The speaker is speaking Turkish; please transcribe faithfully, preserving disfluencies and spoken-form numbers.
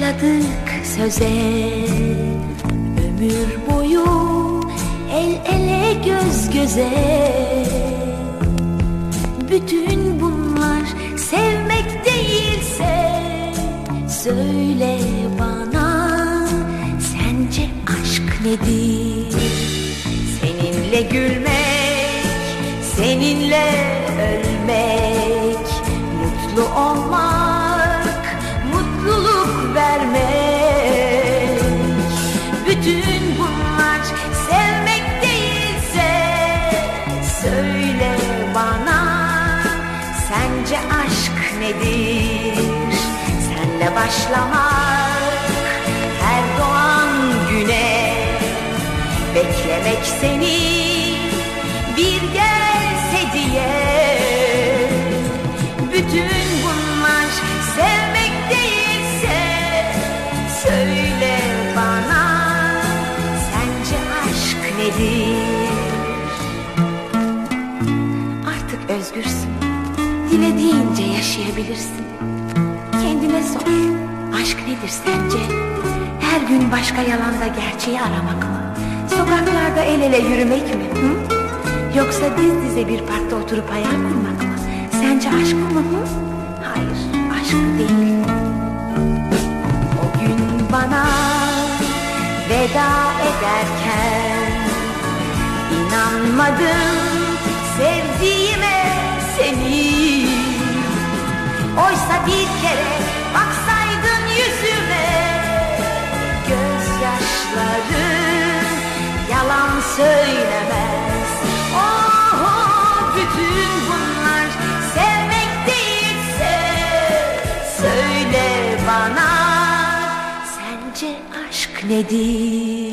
Başladık söze, ömür boyu el ele göz göze. Bütün bunlar sevmek değilse, söyle bana, sence aşk nedir? Seninle gülmek, seninle ölmek, mutlu olmak, mutluluk vermek. Bütün bunlar sevmek değilse, söyle bana, sence aşk nedir? Senle başlamak, her doğan güne beklemek seni bir gelse diye. Bütün bunlar sevmek değilse, söyle bana, sence aşk nedir? Artık özgürsün, dilediğince yaşayabilirsin. Kendine sor, aşk nedir sence? Her gün başka yalanda gerçeği aramak mı? Sokaklarda el ele yürümek mi? Hı? Yoksa diz dize bir parkta oturup hayal kurmak mı? Sence aşk mı? Hı? Hayır, aşk değil. O gün bana veda ederken inanmadım sevdiğime seni. Oysa bir kere baksaydın yüzüme, gözyaşların yalan söylemez. Oh, bütün bunlar sevmek değilse, söyle bana, sence aşk nedir?